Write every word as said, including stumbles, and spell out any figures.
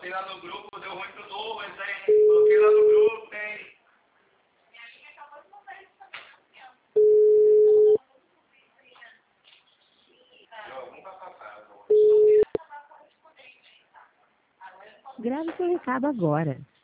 Coloquei lá no grupo, deu ruim pro Douglas, hein? Coloquei lá no grupo, hein? Grave seu recado agora.